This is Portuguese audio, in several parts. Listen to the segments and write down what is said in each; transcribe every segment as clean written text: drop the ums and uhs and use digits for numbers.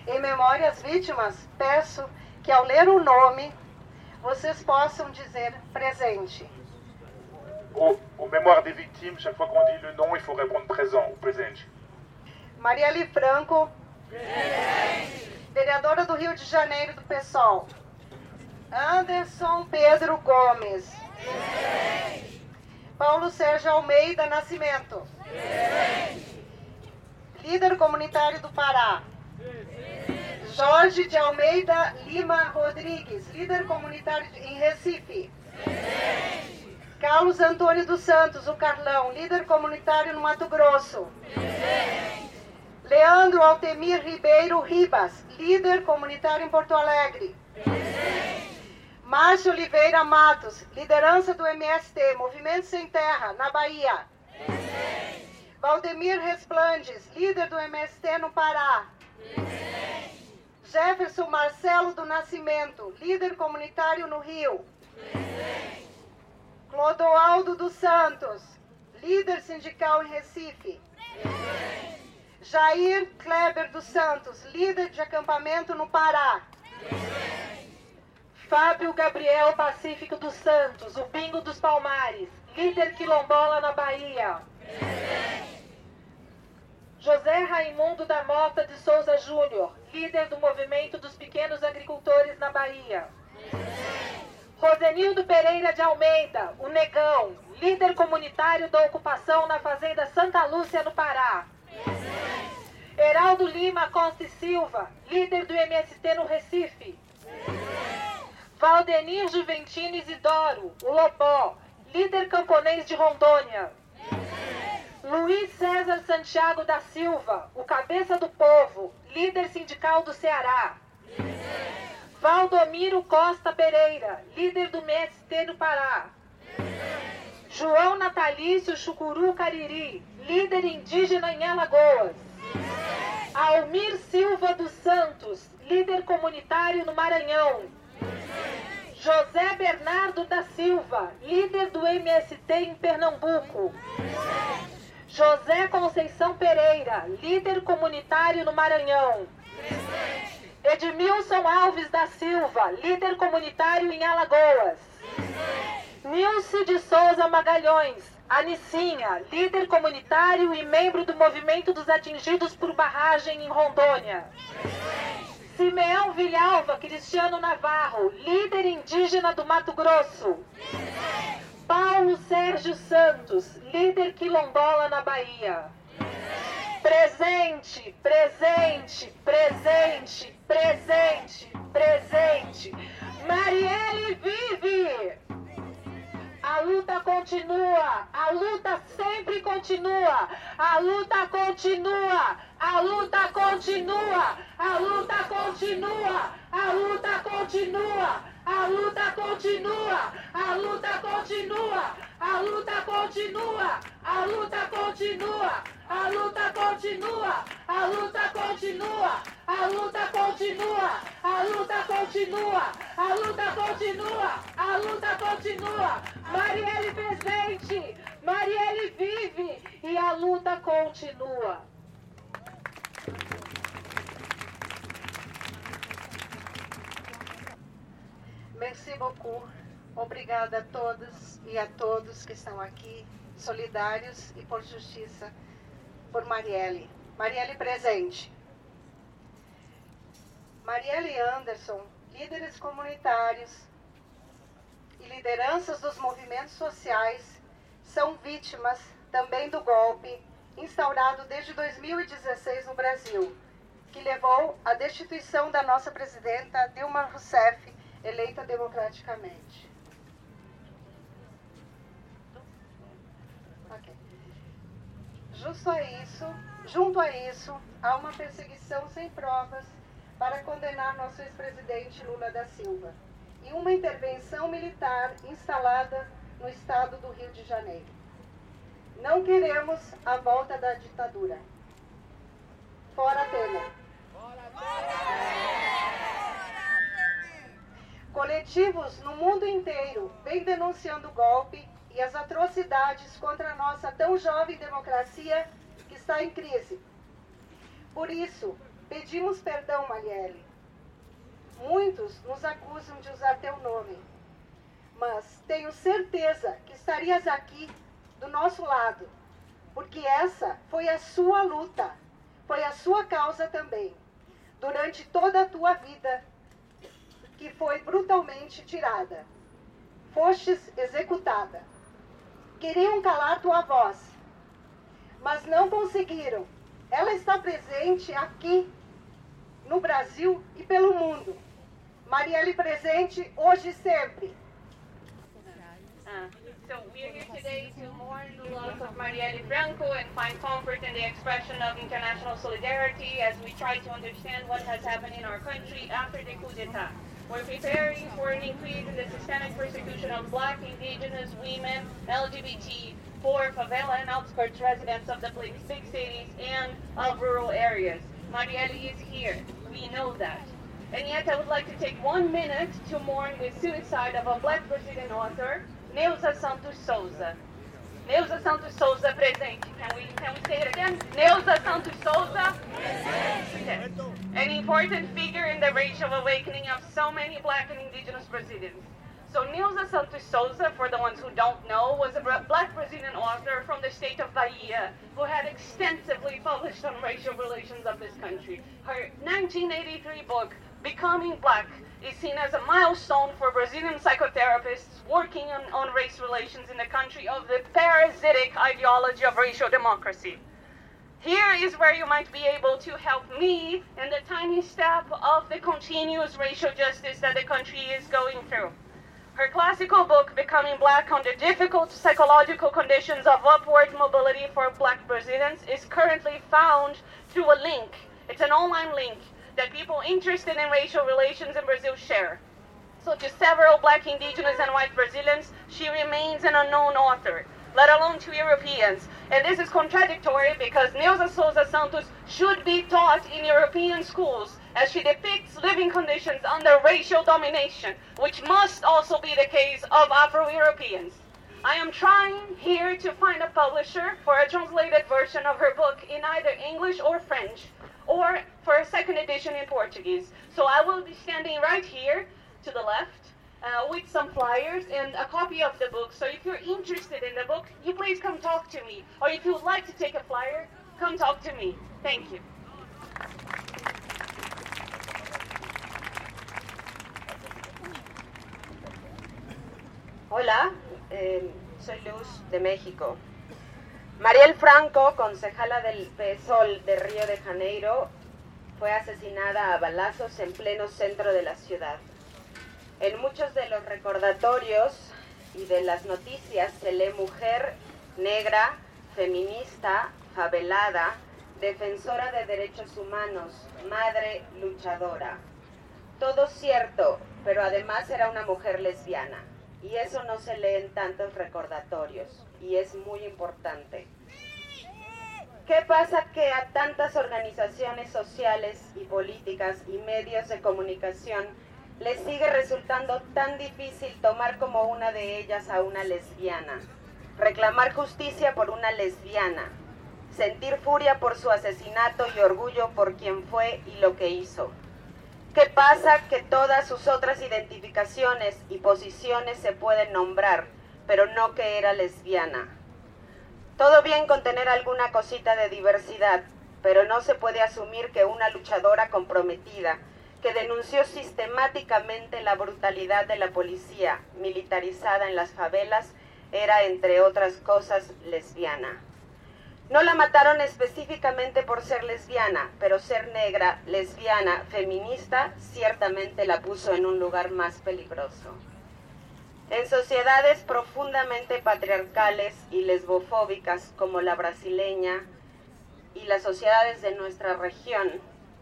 Em memória às vítimas, peço que ao ler o nome, vocês possam dizer presente. Au mémoire des victimes, chaque fois qu'on dit le nom, il faut répondre présent ou presente. Marielle Franco. Presente. Vereadora do Rio de Janeiro do PSOL. Anderson Pedro Gomes. Presente. Paulo Sérgio Almeida Nascimento. Presente. Líder comunitário do Pará. Presente. Jorge de Almeida Lima Rodrigues, líder comunitário em Recife. Presente. Carlos Antônio dos Santos, o Carlão, líder comunitário no Mato Grosso. Presente. Leandro Altemir Ribeiro Ribas, líder comunitário em Porto Alegre. Presente. Márcio Oliveira Matos, liderança do MST, Movimento Sem Terra, na Bahia. Presente. Valdemir Resplandes, líder do MST no Pará. Presente. Jefferson Marcelo do Nascimento, líder comunitário no Rio. Presente. Clodoaldo dos Santos, líder sindical em Recife. Presente. Jair Kleber dos Santos, líder de acampamento no Pará. Presente. Fábio Gabriel Pacífico dos Santos, o Pingo dos Palmares, líder quilombola na Bahia. Presente. José Raimundo da Mota de Souza Júnior, líder do Movimento dos Pequenos Agricultores na Bahia. Presente. Rosenildo Pereira de Almeida, o Negão, líder comunitário da ocupação na Fazenda Santa Lúcia, no Pará. Presente. Heraldo Lima Costa e Silva, líder do MST no Recife. Presente. Valdenir Juventino Isidoro, o Lobó, líder camponês de Rondônia. Presente. Luiz César Santiago da Silva, o Cabeça do Povo, líder sindical do Ceará. Presente. Valdomiro Costa Pereira, líder do MST no Pará. Presente. João Natalício Chucuru Cariri, líder indígena em Alagoas. Presente. Almir Silva dos Santos, líder comunitário no Maranhão. Presente. José Bernardo da Silva, líder do MST em Pernambuco. Presente. José Conceição Pereira, líder comunitário no Maranhão. Presente. Edmilson Alves da Silva, líder comunitário em Alagoas. Presente. Nilce de Souza Magalhães, Anicinha, líder comunitário e membro do Movimento dos Atingidos por Barragem em Rondônia. Presente. Simeão Vilhalva Cristiano Navarro, líder indígena do Mato Grosso. Presente. Paulo Sérgio Santos, líder quilombola na Bahia. Presente, presente, presente, presente, presente. Marielle vive! A luta continua, a luta sempre continua, a luta continua, a luta continua, a luta continua, a luta continua, a luta continua, a luta continua, a luta continua, a luta continua, a luta continua, a luta continua, a luta continua, a luta continua, a luta continua, a luta continua. Marielle presente, Marielle vive e a luta continua. Merci beaucoup. Obrigada a todas e a todos que estão aqui, solidários e por justiça, por Marielle. Marielle presente. Marielle e Anderson, líderes comunitários e lideranças dos movimentos sociais, são vítimas também do golpe instaurado desde 2016 no Brasil, que levou à destituição da nossa presidenta Dilma Rousseff, eleita democraticamente. Okay. Junto a isso, há uma perseguição sem provas para condenar nosso ex-presidente Lula da Silva e uma intervenção militar instalada no estado do Rio de Janeiro. Não queremos a volta da ditadura. Fora Temer. Coletivos no mundo inteiro vêm denunciando o golpe e as atrocidades contra a nossa tão jovem democracia que está em crise. Por isso, Pedimos perdão, Marielle. Muitos nos acusam de usar teu nome, mas tenho certeza que estarias aqui do nosso lado, porque essa foi a sua luta, foi a sua causa também, durante toda a tua vida, que foi brutalmente tirada. Fostes executada. Queriam calar tua voz, mas não conseguiram. Ela está presente aqui, no Brasil e pelo mundo. Marielle presente hoje e sempre. So we are here today to mourn the loss of Marielle Franco and find comfort in the expression of international solidarity as we try to understand what has happened in our country after the coup d'etat. We're preparing for an increase in the systemic persecution of Black, Indigenous, women, LGBT, poor, favela, and outskirts residents of the big cities and of rural areas. Marielle is here. We know that. And yet I would like to take 1 minute to mourn the suicide of a Black Brazilian author, Neuza Santos Souza. Neuza Santos Souza presente. Can we say it again? Neuza Santos Souza presente. An important figure in the racial awakening of so many Black and Indigenous Brazilians. So Neuza Santos Souza, for the ones who don't know, was a Black Brazilian author from the state of Bahia who had extensively published on racial relations of this country. Her 1983 book, Becoming Black, is seen as a milestone for Brazilian psychotherapists working on race relations in the country of the parasitic ideology of racial democracy. Here is where you might be able to help me in the tiny step of the continuous racial justice that the country is going through. Her classical book, Becoming Black, on the difficult psychological conditions of upward mobility for Black Brazilians, is currently found through a link. It's an online link that people interested in racial relations in Brazil share. So to several Black, Indigenous, and white Brazilians, she remains an unknown author, let alone to Europeans. And this is contradictory because Neuza Souza Santos should be taught in European schools as she depicts living conditions under racial domination, which must also be the case of Afro-Europeans. I am trying here to find a publisher for a translated version of her book in either English or French, or for a second edition in Portuguese. So I will be standing right here to the left with some flyers and a copy of the book. So if you're interested in the book, you please come talk to me. Or if you would like to take a flyer, come talk to me. Thank you. Hola, soy Luz de México. Marielle Franco, concejala del PSOL de Río de Janeiro, fue asesinada a balazos en pleno centro de la ciudad. En muchos de los recordatorios y de las noticias se lee mujer, negra, feminista, favelada, defensora de derechos humanos, madre, luchadora. Todo cierto, pero además era una mujer lesbiana. Y eso no se lee en tantos recordatorios, y es muy importante. ¿Qué pasa que a tantas organizaciones sociales y políticas y medios de comunicación les sigue resultando tan difícil tomar como una de ellas a una lesbiana, reclamar justicia por una lesbiana, sentir furia por su asesinato y orgullo por quien fue y lo que hizo? ¿Qué pasa que todas sus otras identificaciones y posiciones se pueden nombrar, pero no que era lesbiana? Todo bien con tener alguna cosita de diversidad, pero no se puede asumir que una luchadora comprometida, que denunció sistemáticamente la brutalidad de la policía militarizada en las favelas, era, entre otras cosas, lesbiana. No la mataron específicamente por ser lesbiana, pero ser negra, lesbiana, feminista, ciertamente la puso en un lugar más peligroso. En sociedades profundamente patriarcales y lesbofóbicas como la brasileña y las sociedades de nuestra región,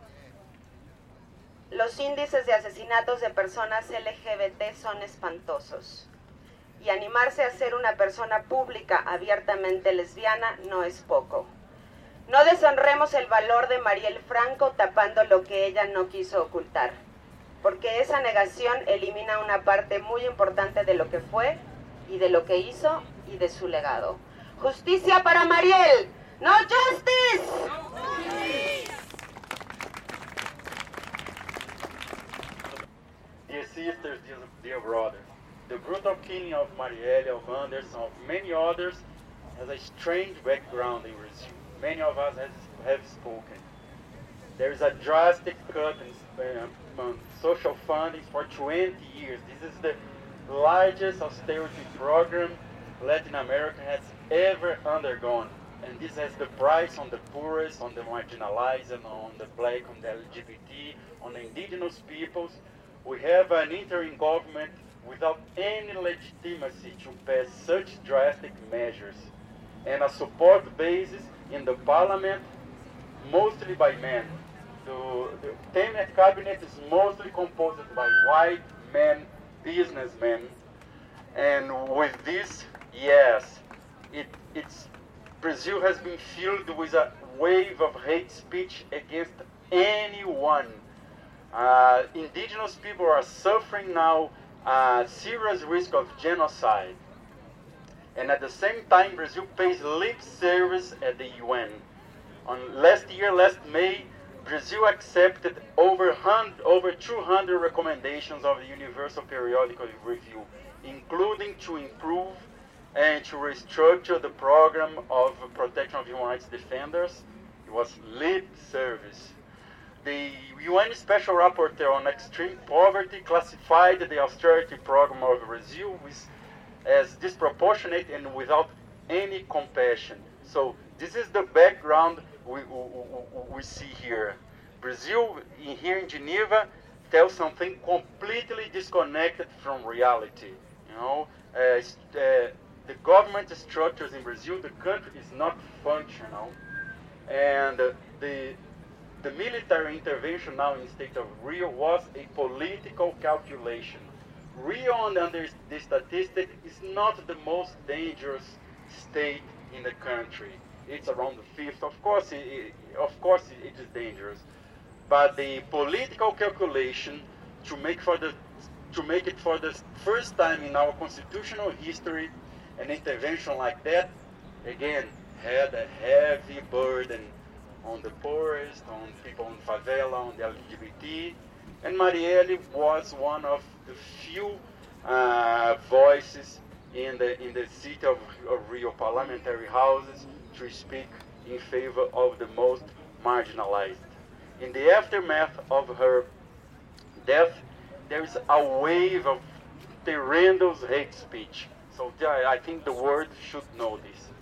los índices de asesinatos de personas LGBT son espantosos. Y animarse a ser una persona pública abiertamente lesbiana no es poco. No deshonremos el valor de Marielle Franco tapando lo que ella no quiso ocultar, porque esa negación elimina una parte muy importante de lo que fue y de lo que hizo y de su legado. ¡Justicia para Marielle! ¡No justice! sisters, dear brothers, the brutal killing of Marielle, of Anderson, of many others has a strange background in Brazil. Many of us have spoken. There is a drastic cut in social funding for 20 years. This is the largest austerity program Latin America has ever undergone. And this has the price on the poorest, on the marginalized, and on the black, on the LGBT, on the indigenous peoples. We have an interim government without any legitimacy to pass such drastic measures, and a support basis in the parliament, mostly by men. The Temer cabinet is mostly composed by white men, businessmen, and with this, yes, Brazil has been filled with a wave of hate speech against anyone. Indigenous people are suffering now a serious risk of genocide. And at the same time, Brazil pays lip service at the UN. Last May, Brazil accepted over 200 recommendations of the Universal Periodic Review, including to improve and to restructure the program of protection of human rights defenders. It was lip service. The UN Special Rapporteur on Extreme Poverty classified the austerity program of Brazil as disproportionate and without any compassion. So this is the background we see here. Brazil, here in Geneva, tells something completely disconnected from reality. The government structures in Brazil, the country is not functional, and the military intervention now in the state of Rio was a political calculation. Rio, under the statistic, is not the most dangerous state in the country. It's around the 5th. Of course, it is dangerous. But the political calculation to make it for the first time in our constitutional history, an intervention like that, again, had a heavy burden on the poorest, on people in favela, on the LGBT. And Marielle was one of the few voices in the city of Rio parliamentary houses to speak in favor of the most marginalized. In the aftermath of her death, there is a wave of tremendous hate speech. So I think the world should know this.